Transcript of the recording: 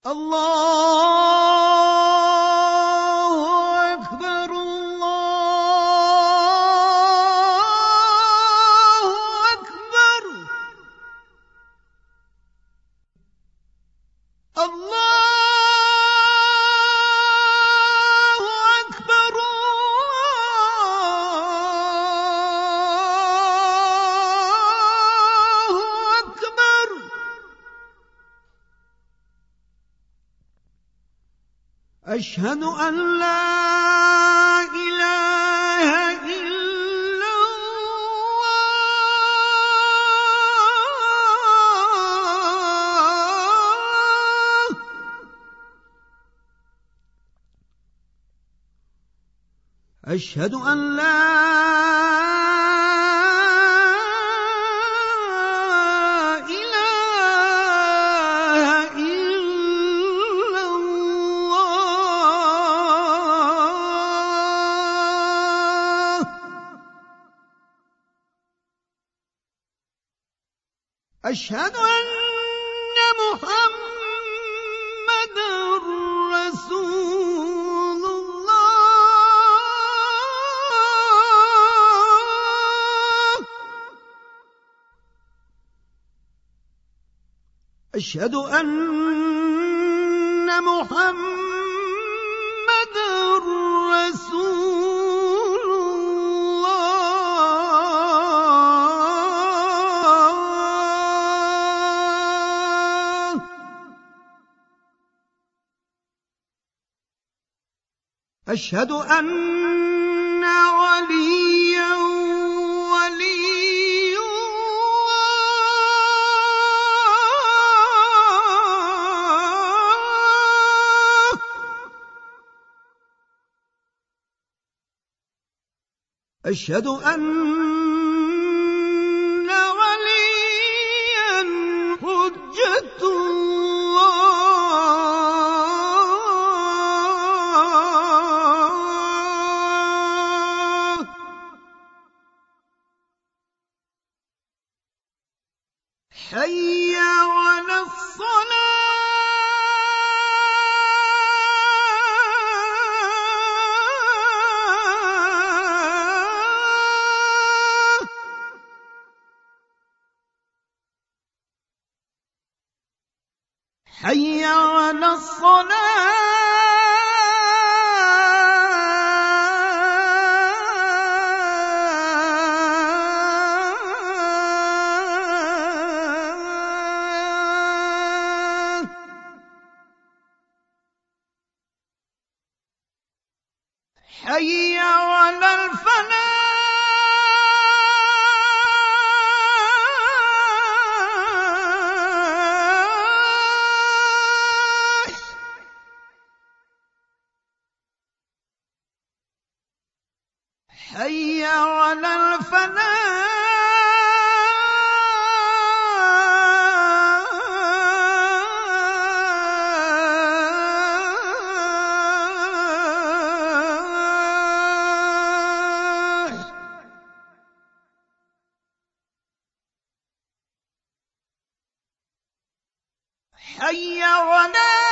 الله أكبر الله أكبر الله أكبر الله أكبر. أشهد أن لا إله إلا الله. أشهد أن لا إله إلا الله. أشهد أن محمدًا رسول الله. أشهد أن محمدًا رسول الله. أشهد أن عليًّا ولي الله. أشهد أن عليًّا حجة الله. حي على الصلاة. حي على الصلاة. حي على الفلاح. حي على الفلاح. حي على